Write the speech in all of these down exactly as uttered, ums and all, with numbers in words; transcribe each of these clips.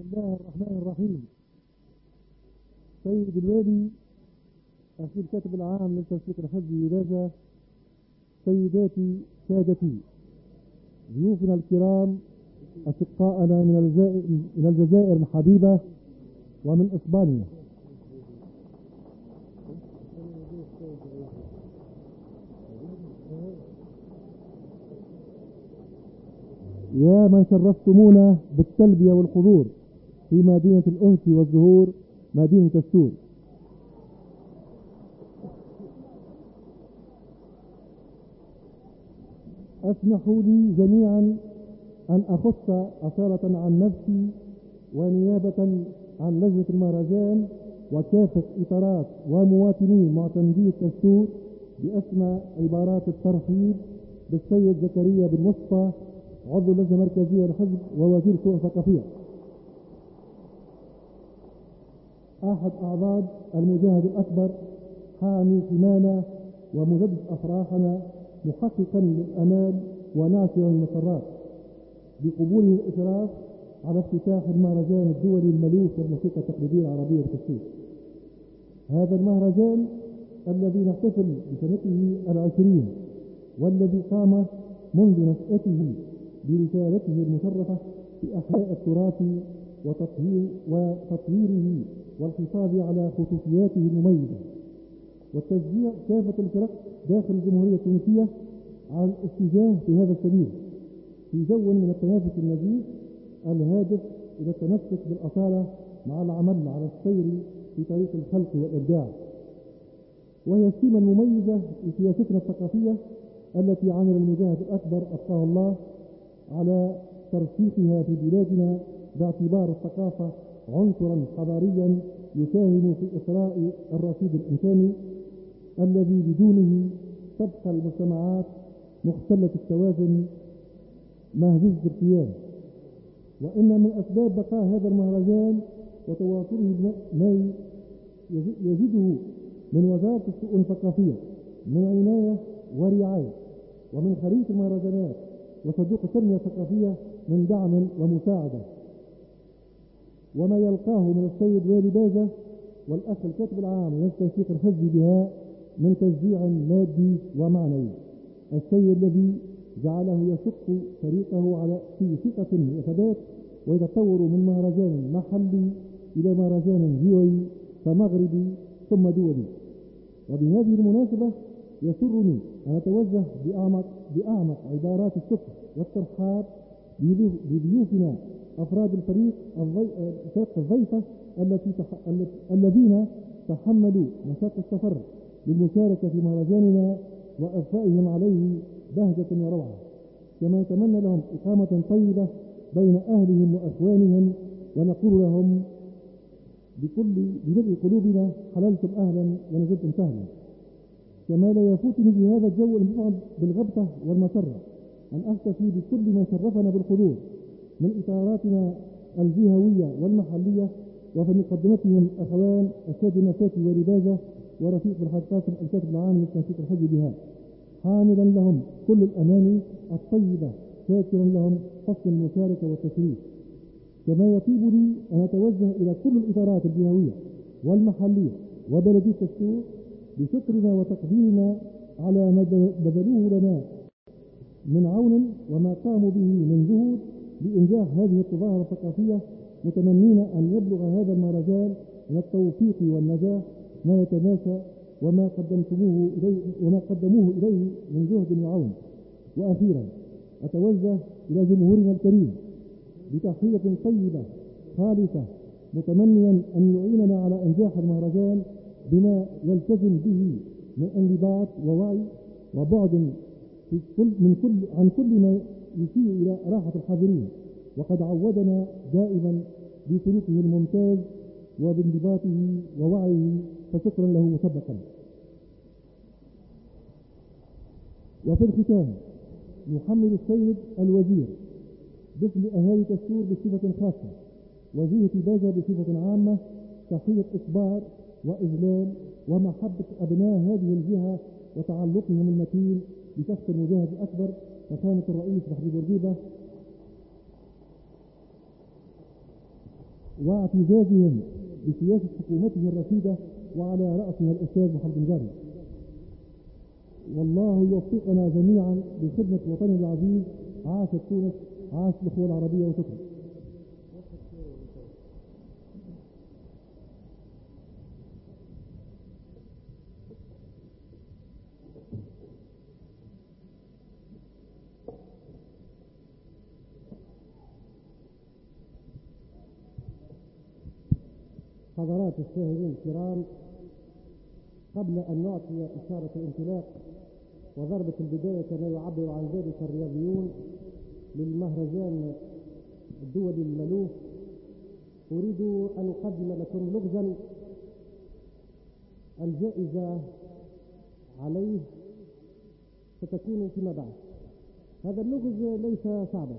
الله الرحمن الرحيم. سيد الوالي، أخي الكاتب العام للتوثيق الحزبي ولاجة، سيداتي سادتي، ضيوفنا الكرام، أشقاءنا من الجزائر من الجزائر الحبيبة ومن إسبانيا، يا من شرفتمونا بالتلبية والحضور في مدينة الأنس والزهور، مدينة السور. اسمحوا لي جميعا أن أخص أصالة عن نفسي ونيابة عن لجنة المهرجان وكافة إطارات ومواطني معتمدي الدستور بأسمى عبارات الترحيب بالسيد زكريا بن مصطفى، عضو اللجنة المركزية للحزب ووزير الشؤون الثقافية، أحد أعضاء المجاهد الأكبر، حامي حمانا ومجدد أفراحنا، محققا للأمال وناشرا المسرات، بقبوله الإشراف على افتتاح المهرجان الدولي الملوك للموسيقى التقليدية العربية بالتشكيل. هذا المهرجان الذي نحتفل بسنته العشرين، والذي قام منذ نشأته برسالته المشرفة في إحياء التراث وتطهير وتطويره والحفاظ على خصوصياته المميزة، والتشجيع كافة الفرق داخل الجمهورية التونسية على الاتجاه في هذا السبيل، في جو من التنافس النزيه الهادف إلى التمسك بالأصالة مع العمل على السير في طريق الخلق والإبداع. وهي السمة المميزة لسياستنا الثقافية التي عمل المجاهد الأكبر أبقاه الله على ترسيخها في بلادنا، باعتبار الثقافة عنصرا حضاريا يساهم في إثراء الرصيد الإنساني الذي بدونه تبقى المجتمعات مختلة التوازن مهزوزة القيام. وإن من أسباب بقاء هذا المهرجان وتواصله ما يجده من وزارة الشؤون الثقافية من عناية ورعاية، ومن خريطة المهرجانات وصندوق التنمية الثقافية من دعم ومساعدة، وما يلقاه من السيد والي باجة والأخ الكاتب العام للتوثيق الحزبي بها من تشجيع مادي ومعنوي، الشيء الذي جعله يشق طريقه على في ثقة وثبات، ويتطور من مهرجان محلي إلى مهرجان جوي فمغربي ثم دولي. وبهذه المناسبة يسرني أن أتوجه بأعمق بأعمق عبارات الشكر والترحاب بضيوفنا أفراد الفريق الضيفة التي تح... الذين تحملوا مشاق السفر للمشاركة في مهرجاننا وإضفائهم عليه بهجة وروعة، كما نتمنى لهم إقامة طيبة بين أهلهم وأخوانهم، ونقول لهم بكل بملء قلوبنا حللتم أهلا ونزلتم سهلا. كما لا يفوتني في هذا الجو المصعب بالغبطة والمسرة أن أحتفي بكل ما شرفنا بالحضور من إطاراتنا الجهوية والمحلية، وفي مقدمتهم أخوان السيد النفاتي ولباجة ورفيق بالحاج قاسم الكاتب العام للتنسيق الحزبي بها، حاملا لهم كل الأماني الطيبة، شاكرا لهم حسن المشاركة والتشريف. كما يطيب لي أن أتوجه إلى كل الإطارات الجهوية والمحلية وبلدية السور بشكرنا وتقديرنا على ما بذلوه لنا من عون وما قاموا به من جهود لإنجاح هذه التظاهرة الثقافية، متمنين أن يبلغ هذا المهرجان من التوفيق والنجاح ما يتناسى وما قدمتموه إليه وما قدموه إليه من جهد وعون. وأخيرا أتوجه إلى جمهورنا الكريم بتحية طيبة خالصة، متمنيا أن يعيننا على إنجاح المهرجان بما يلتزم به من انضباط ووعي وبعد في كل من كل عن كل ما يشير إلى راحة الحاضرين، وقد عودنا دائما بسلوكه الممتاز وبانضباطه ووعيه، فشكرا له مسبقا. وفي الختام يحمل السيد الوزير باسم أهالي السور بصفة خاصة وجهة باجة بصفة عامة تحية إصبار وإجلال ومحبة أبناء هذه الجهة وتعلقهم المتين بشخص المجاهد الأكبر فخامة الرئيس محمود بورقيبة واعتزازهم بسياسة حكومته الرشيدة وعلى رأسها الأستاذ محمد نجاري. والله يوفقنا جميعا لخدمة وطننا العزيز. عاشت تونس، عاشت الأخوة العربية، وشكرا. حضرات الشاهدين الكرام، قبل أن نعطي إشارة الانطلاق وضربة البداية كما يعبر عن ذلك الرياضيون للمهرجان الدولي المألوف، أريد أن أقدم لكم لغزا الجائزة عليه ستكون فيما بعد. هذا اللغز ليس صعبا.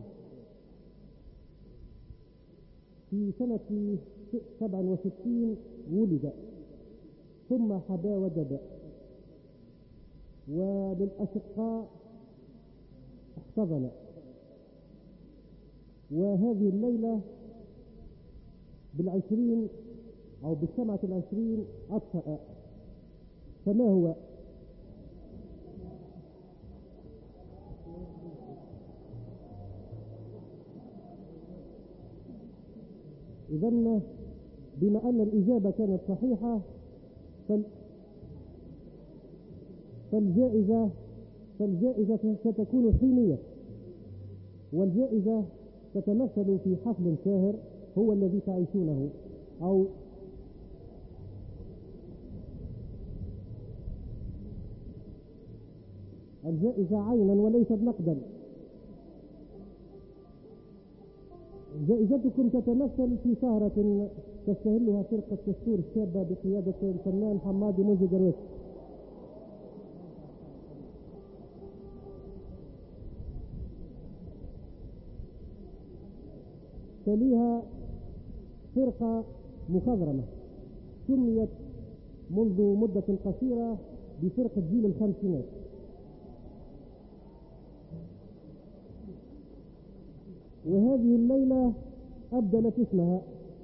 في سنة سبعة وستين ولد، ثم حبا ودب، وللأشقاء احتضن، وهذه الليلة بالعشرين أو بالسبعة العشرين أطفأ. فما هو؟ إذن بما أن الإجابة كانت صحيحة فالجائزة فالجائزة ستكون حينية، والجائزة تتمثل في حفل ساهر هو الذي تعيشونه، أو الجائزة عينا وليست نقدا. جائزتكم تتمثل في سهرة تستهلها فرقة كستور الشابة بقيادة الفنان حمادي موزي جرويش. تليها فرقة مخضرمة سميت منذ مدة قصيرة بفرقة جيل الخمسينات. وهذه الليلة أبدلت اسمها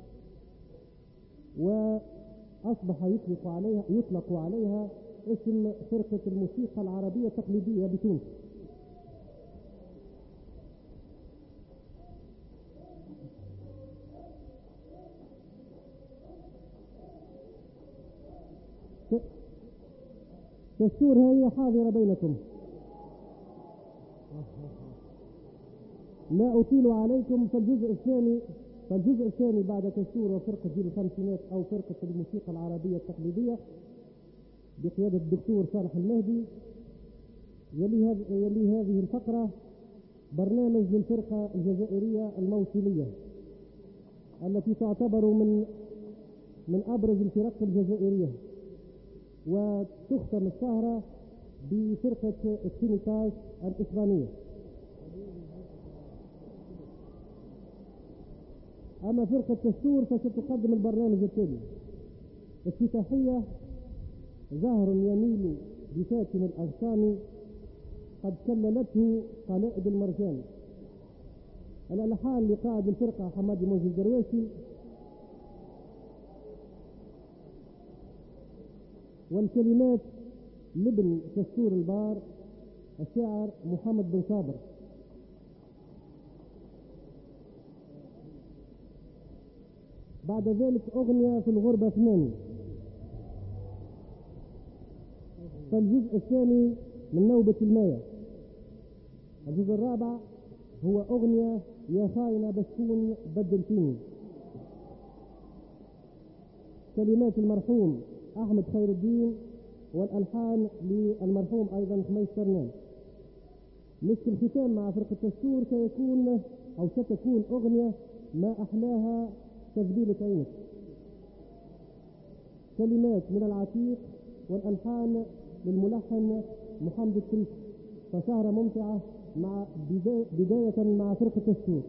وأصبح يطلق عليها يطلق عليها اسم فرقة الموسيقى العربية التقليدية بتونس. كستور هي حاضرة بينكم، لا أطيل عليكم. فالجزء الثاني فالجزء الثاني بعد كستور وفرقة جيل الخمسينات أو فرقة الموسيقى العربية التقليدية بقيادة الدكتور صالح المهدي، يلي, هذ... يلي هذه الفقرة برنامج للفرقة الجزائرية الموصلية التي تعتبر من من أبرز الفرق الجزائرية، وتختم السهرة بفرقة السينيكاس الإسبانية. أما فرقة كستور فستقدم البرنامج التالي: افتتاحية زهر يميل بفاتن الأغصان قد كللته قلائد المرجان. الألحان لقائد الفرقة حمادي موزي الدرويشي، والكلمات لابن كستور البار الشاعر محمد بن صابر. بعد ذلك أغنية في الغربة اثنان. فالجزء الثاني من نوبة الماية. الجزء الرابع هو أغنية يا خاينة بسكون بدلتيني، كلمات المرحوم أحمد خير الدين والألحان للمرحوم أيضا خميس سرنان. مسك الختام مع فرقة كستور سيكون أو ستكون أغنية ما أحلاها تذبيلة عينك، كلمات من العتيق والألحان للملحن محمد التريس. فسهرة ممتعة مع بداية, بداية مع فرقة كستور.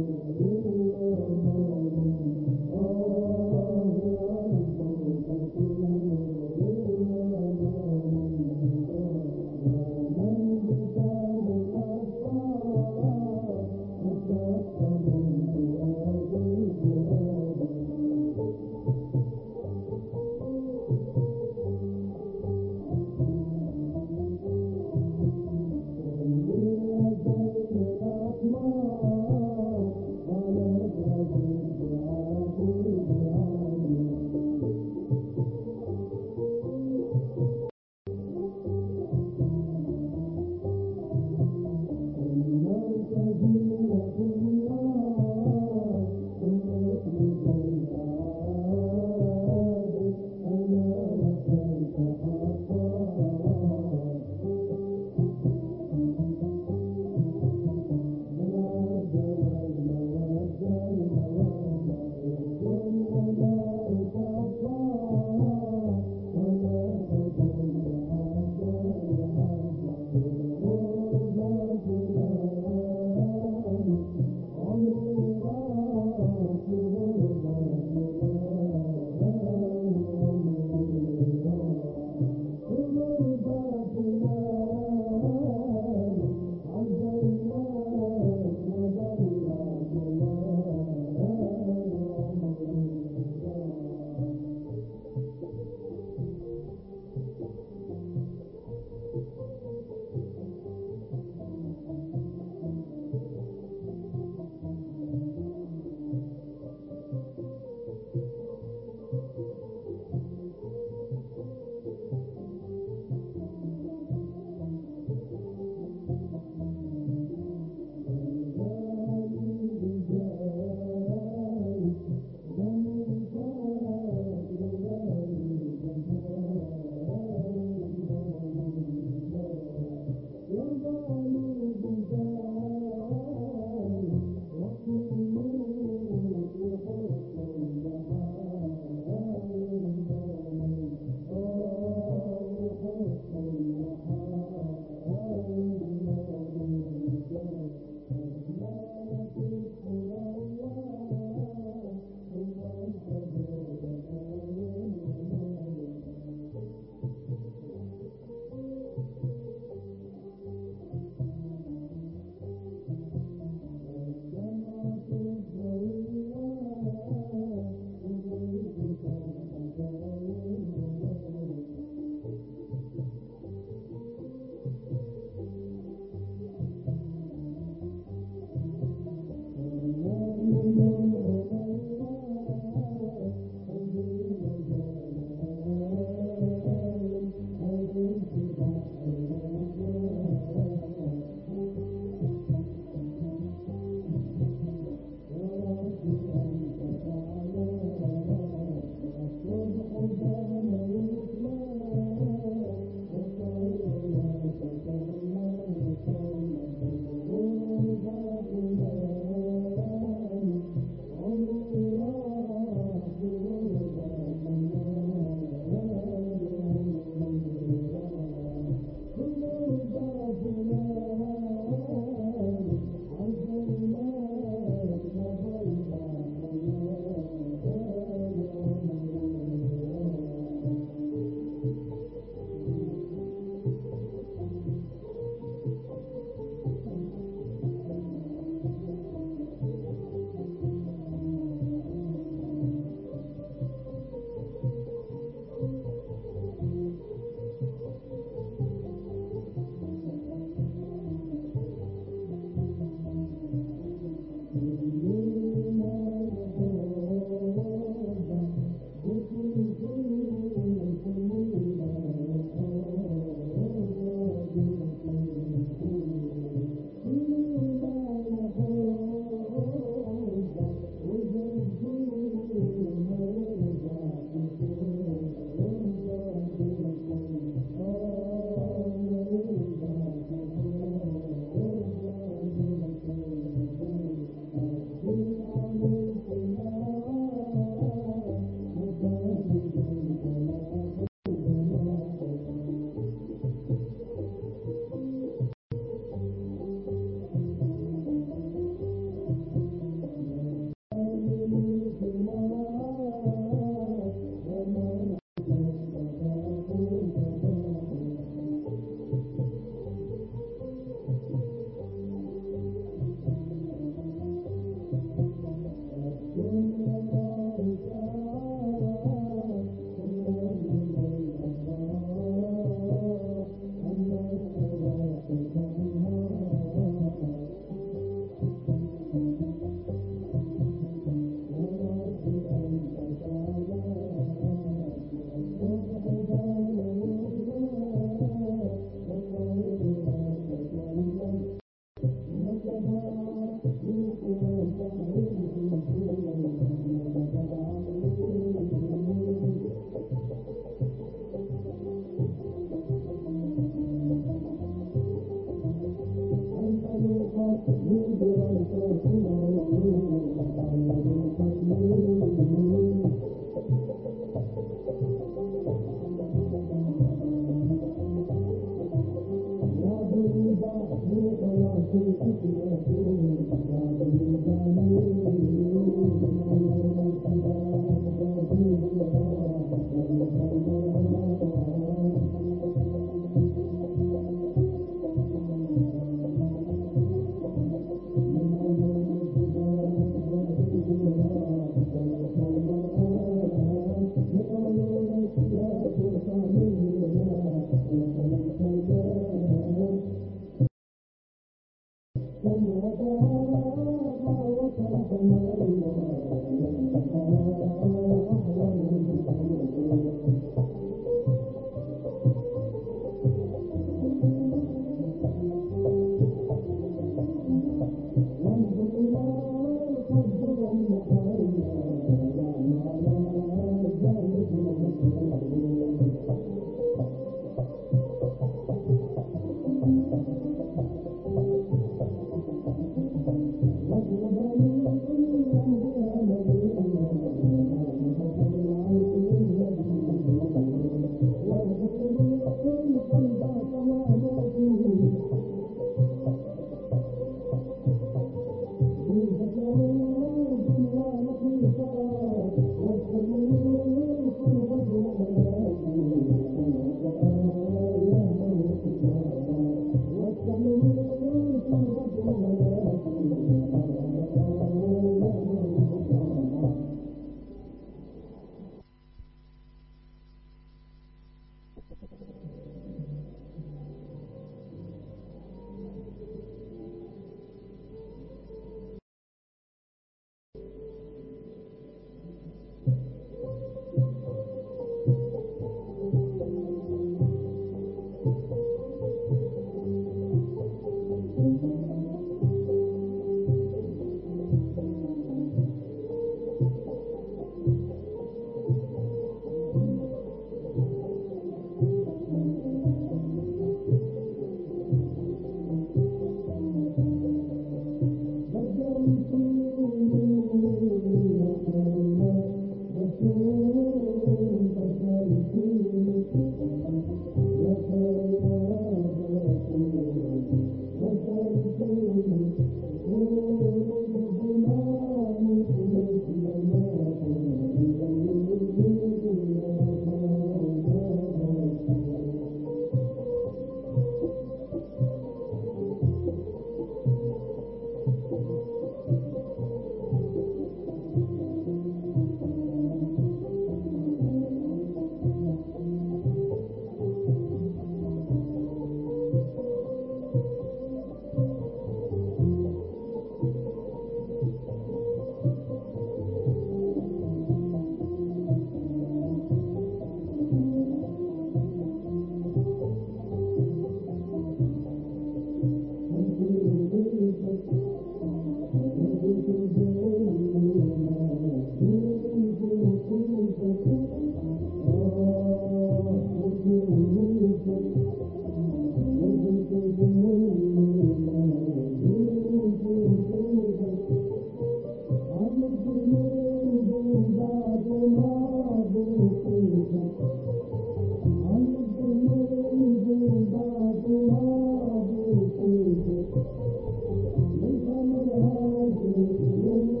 Thank you.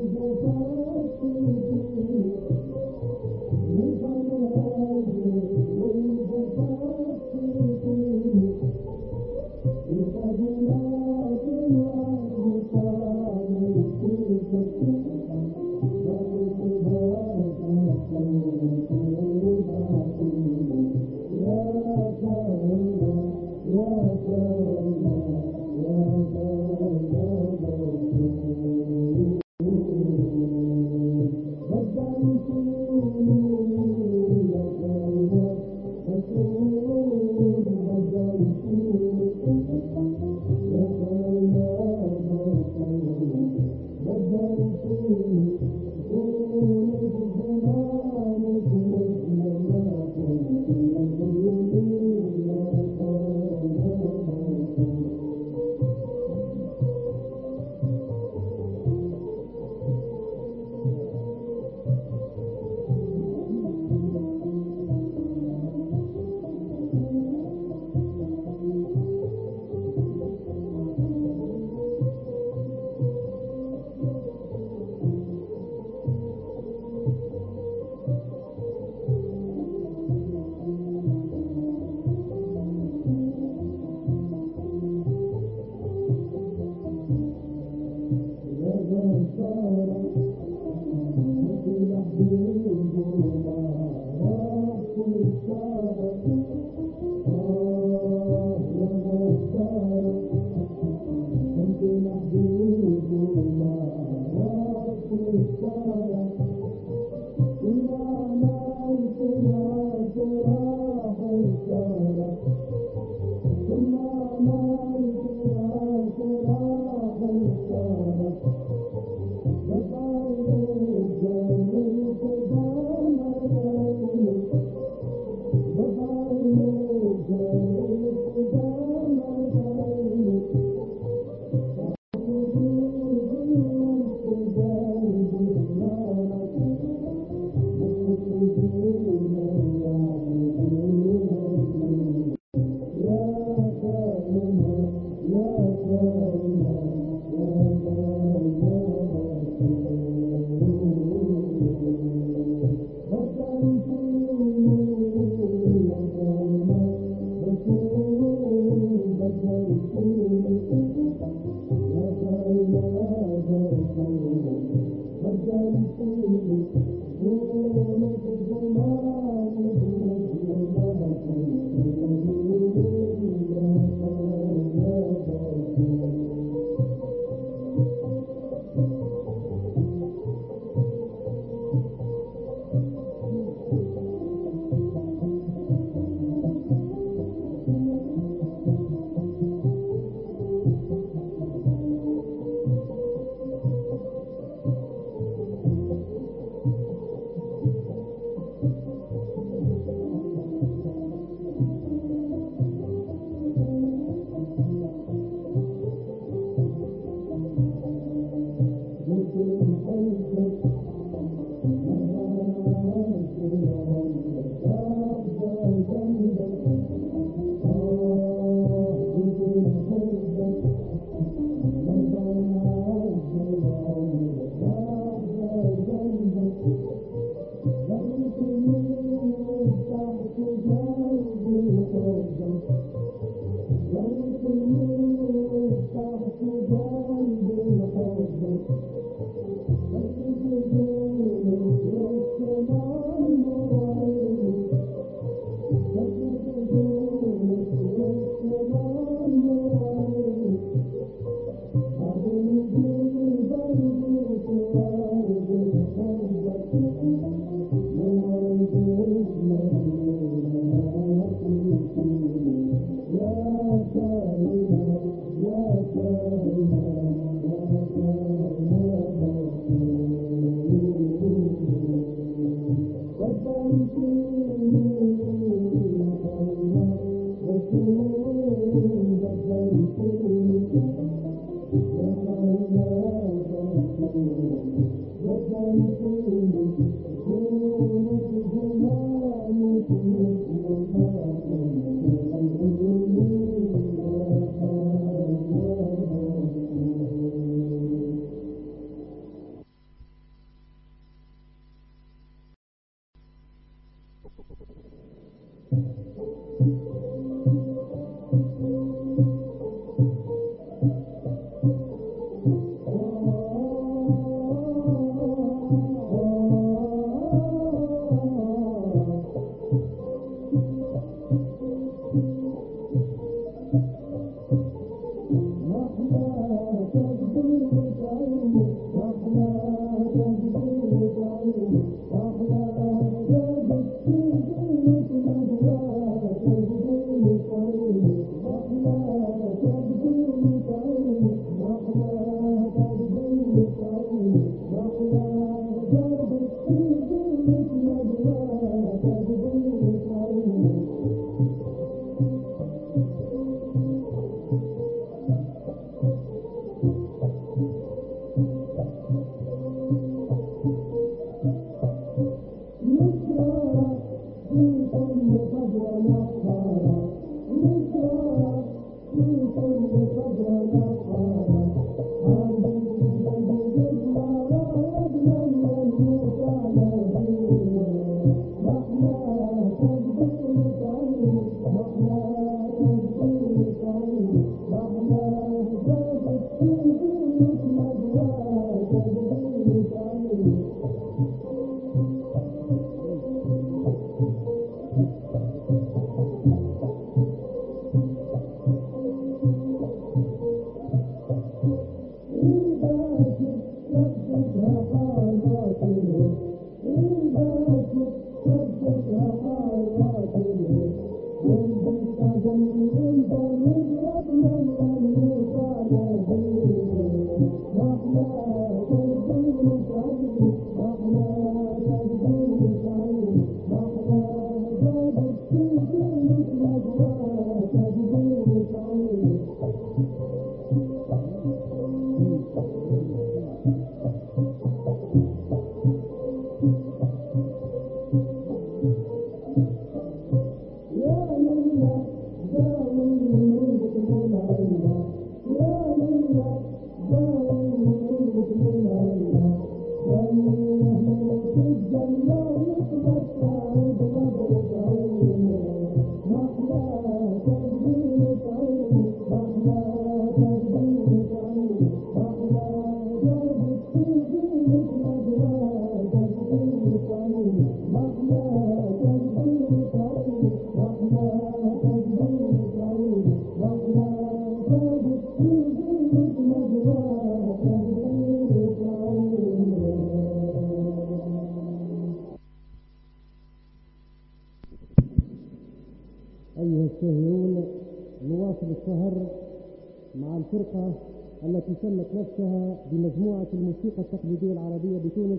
أيها الشاهدون، نواصل السهر مع الفرقة التي سمت نفسها بمجموعة الموسيقى التقليدية العربية بتونس.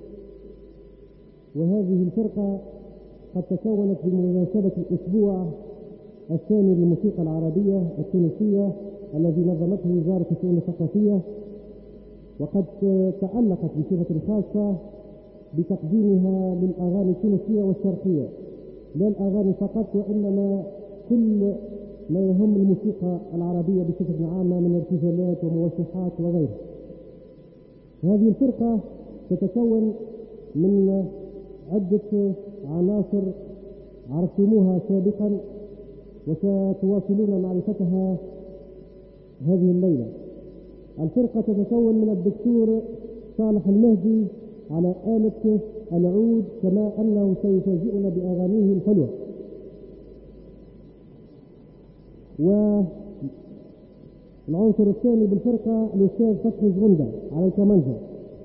وهذه الفرقة قد تكونت بمناسبة الأسبوع الثاني للموسيقى العربية التونسية الذي نظمته وزارة الشؤون الثقافية، وقد تألقت بصفة خاصة بتقديمها للأغاني التونسية والشرقية، لا الأغاني فقط وإنما كل ما يهم الموسيقى العربية بصفة عامة من ارتجالات وموشحات وغيرها. هذه الفرقة تتكون من عدة عناصر عرفتموها سابقا وستواصلون معرفتها هذه الليلة. الفرقة تتكون من الدكتور صالح المهدي على آلة العود، كما أنه سيفاجئنا بأغانيه الحلوة. والعنصر الثاني بالفرقة الأستاذ فتحي زغندة على الكمانجة.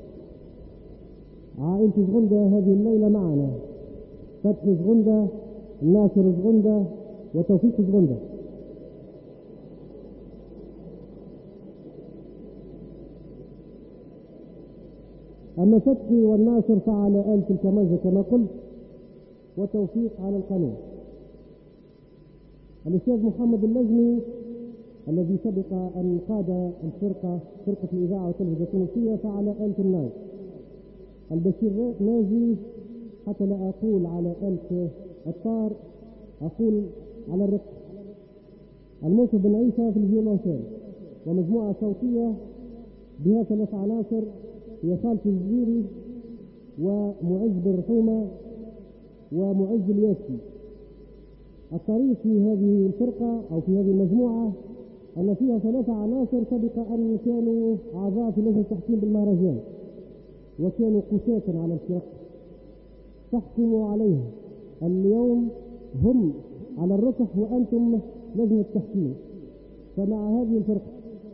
عائلة زغندة هذه الليلة معنا: فتحي زغندة، ناصر زغندة، وتوفيق زغندة. أما فتحي والناصر فعلى آلة الكمانجة كما قلت، وتوفيق على القانون. الأستاذ محمد اللجمي الذي سبق أن قاد الفرقة فرقة الإذاعة والتلفزيون التونسية فعلى آلة الناي. البشير ناجي، حتى لا أقول على آلة الطار أقول على الرق. الموسى بن عيسى في الفيولونشيل. ومجموعة صوتية بها ثلاث عناصر: هي خالد الزيري ومعز بالرحومة ومعز الياسي. الطريف في هذه الفرقة أو في هذه المجموعة أن فيها ثلاثة عناصر سبق أن كانوا أعضاء في لجنة التحكيم بالمهرجان، وكانوا قساة على الفرق تحكموا عليها. اليوم هم على الركح وأنتم لجنة التحكيم. فمع هذه الفرقة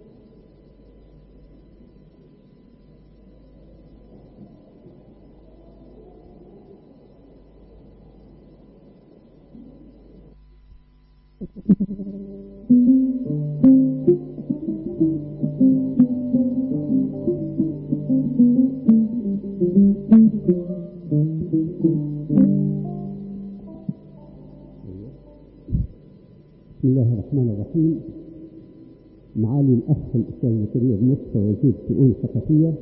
بسم الله الرحمن الرحيم. معالي الأخ الأستاذ زكريا بن مصطفى وزير الشؤون الثقافية،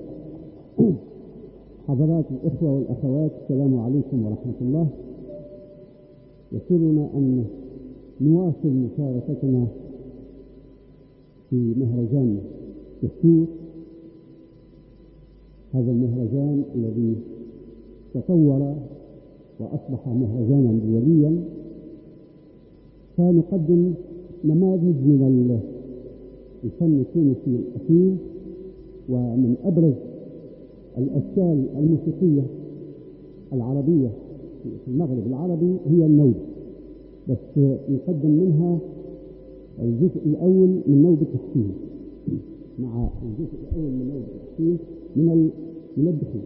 حضرات الإخوة والأخوات، السلام عليكم ورحمة الله. يسرنا أن نواصل مشاركتنا في مهرجان دستور، هذا المهرجان الذي تطور وأصبح مهرجانا دوليا، فنقدم نماذج من الفن التونسي الأصيل. ومن أبرز الأشكال الموسيقية العربية في المغرب العربي هي النوبة، بس نقدم منها الجزء الأول من نوبة الحسين، مع الجزء الأول من نوبة الحسين من ينبهنا.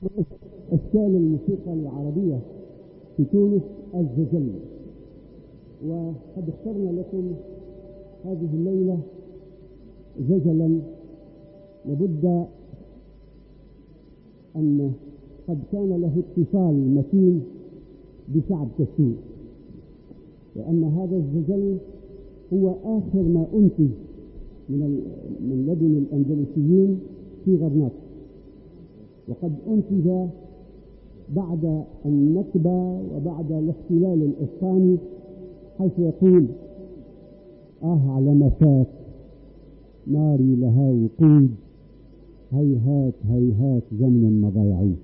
أشكال الموسيقى العربية في تونس الزجل، وقد اخترنا لكم هذه الليلة زجلا لابد أن قد كان له اتصال متين بشعب كثير، لأن هذا الزجل هو آخر ما أنتج من من لدن الأندلسيين في غرناطة، وقد أنتج بعد النكبة وبعد الاحتلال الإسباني، حيث يقول: آه على مساك ناري لها وقود، هيهات هيهات زمن ما ضيعوه.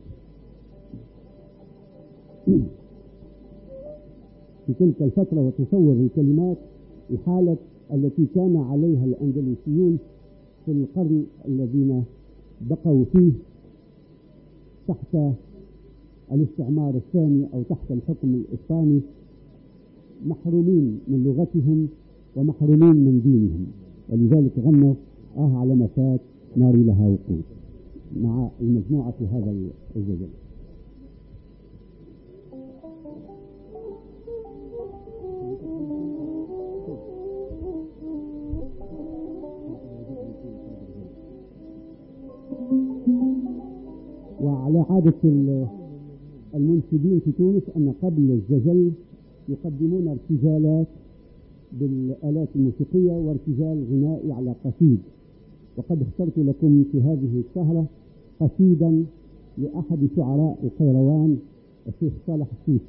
في تلك الفترة وتصور الكلمات الحالة التي كان عليها الأندلسيون في القرن الذين بقوا فيه تحت الاستعمار الثاني أو تحت الحكم الإسباني، محرومين من لغتهم ومحرومين من دينهم، ولذلك غنوا آه على مساك ناري لها وقود مع المجموعة في هذا الزجل. وعلى عادة المنشدين في تونس أن قبل الزجل يقدمون ارتجالات بالآلات الموسيقية وارتجال غنائي على قصيد، وقد اخترت لكم في هذه السهرة قصيدا لأحد شعراء القيروان الشيخ صالح السيسي،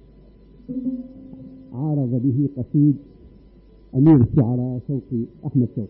عارض به قصيد أمير الشعراء شوقي أحمد شوقي.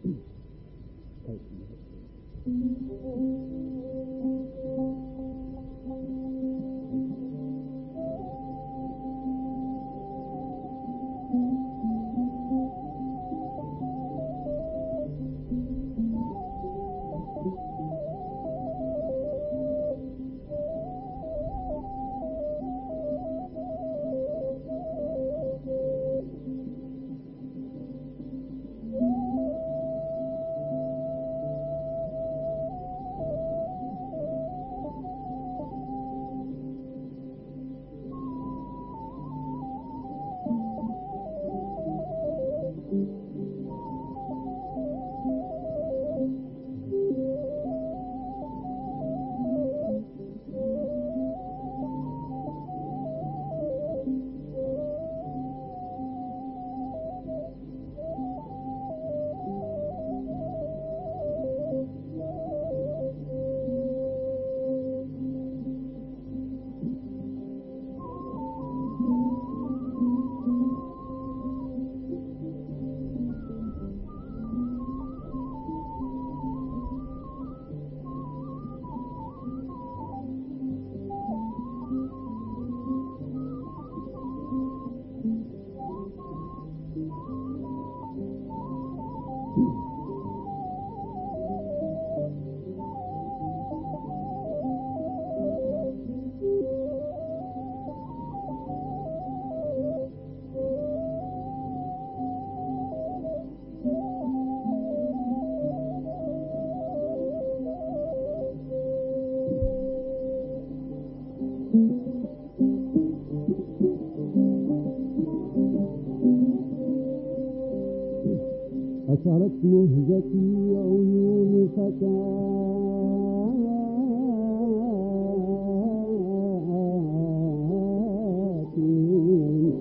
أثرت مهجتي عيون فتاتي،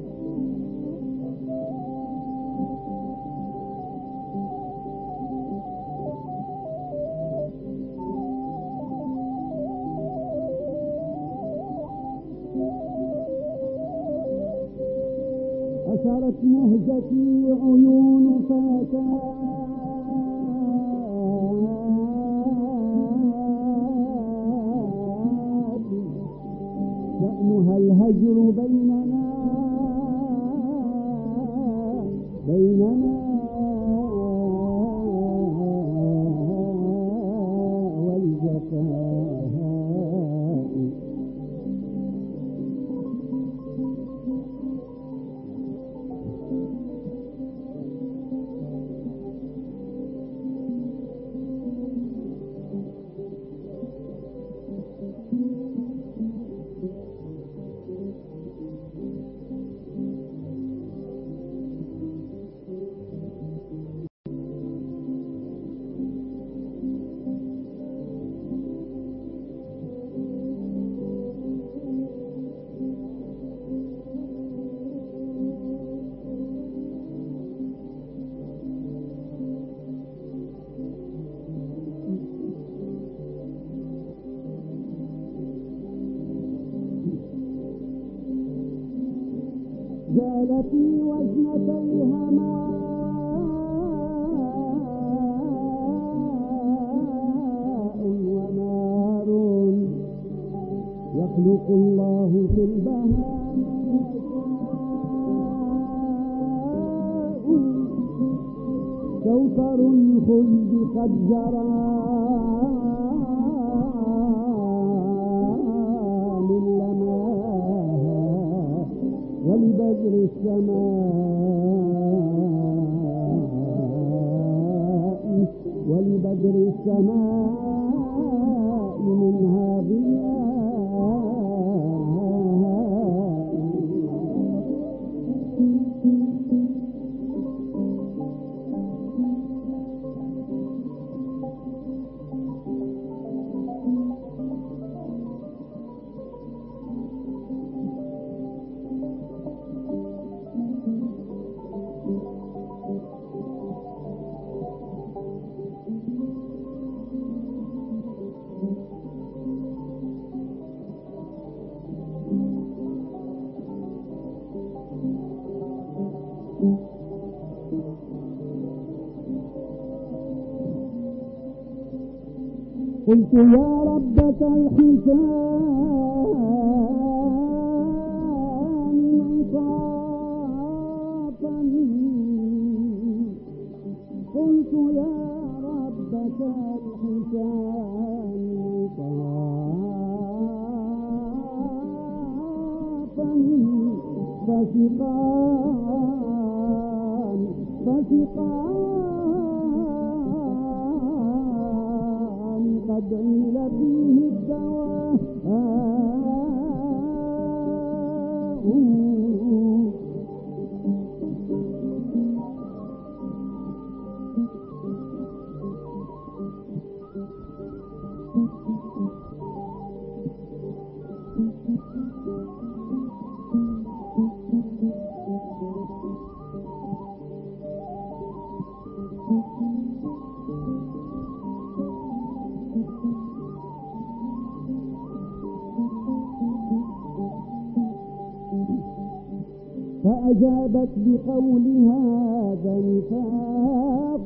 أثرت مهجتي عيون فتاتي، شأنها الهجر بيننا بيننا والجفاء. زال في وجنتيها ماء ونار يخلق الله في البهاء كوثر الخلد قد جرى من لماها ولبدر السماء ولبدر السماء منها ضياء. قلت يا ربة الحسان انصافا قلت يا ربة الحسان انصافا فسقان فسقان قد عيل فيه الدواء فأجابت بقولها هذا نفاق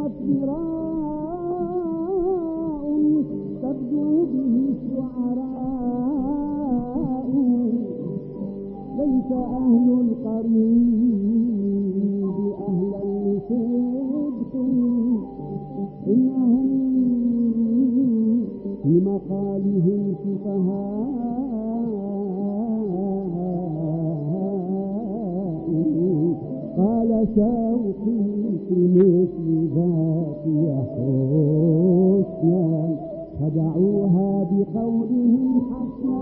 وافتراء تبدو به الشعراء ليس أهل القريب أهلا لصدق إنهم في مقالهم سفهاء قال شوقي في مثل ذات حسنا خدعوها بقولهم حسنا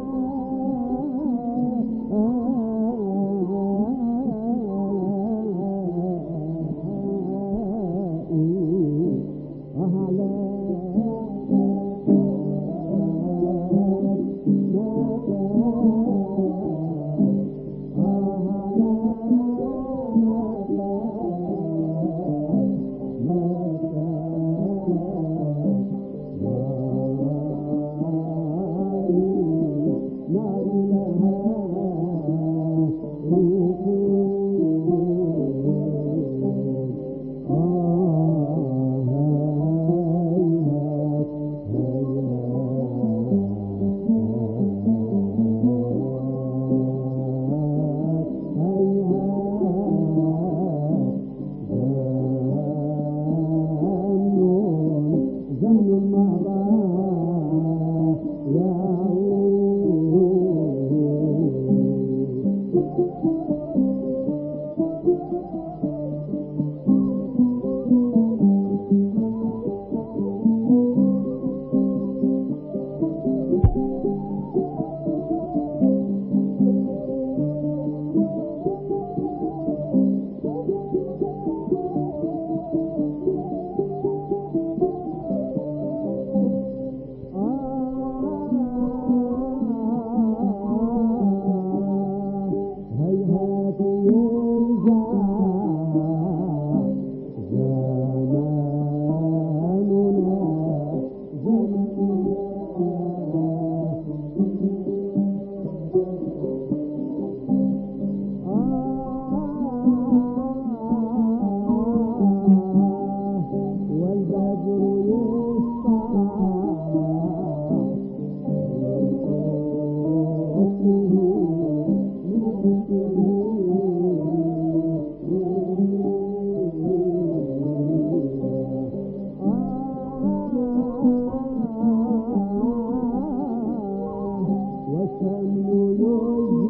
yo